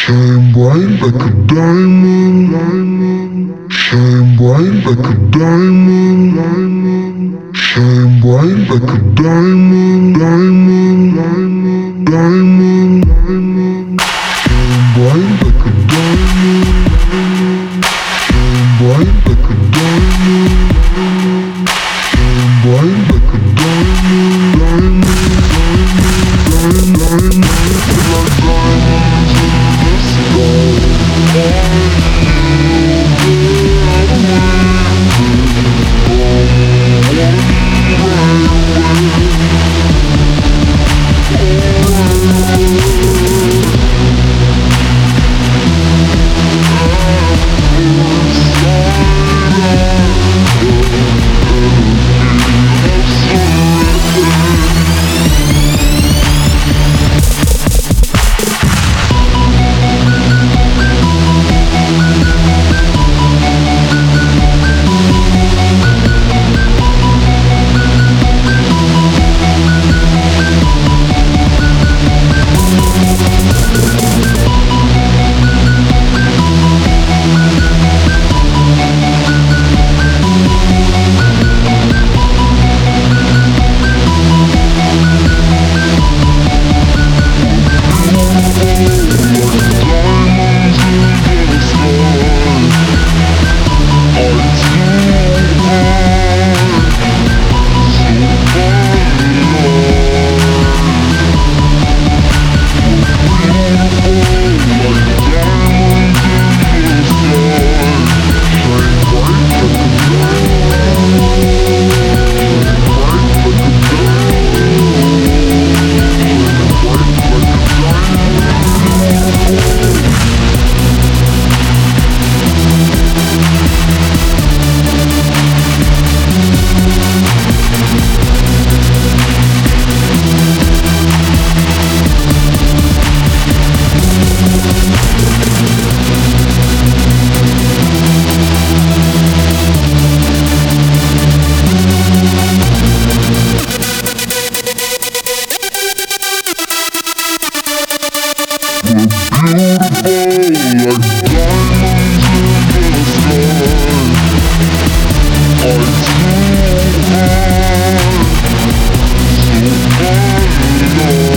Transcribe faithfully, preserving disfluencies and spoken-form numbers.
Shine bright like a diamond. Shine bright like a diamond. Shine bright like a diamond. Diamond. Diamond. Shine bright like a diamond. Shine bright like a diamond. Shine bright like a diamond. Diamond. Diamond. Diamond. Beautiful like diamonds in the sky. Our two hearts so far along.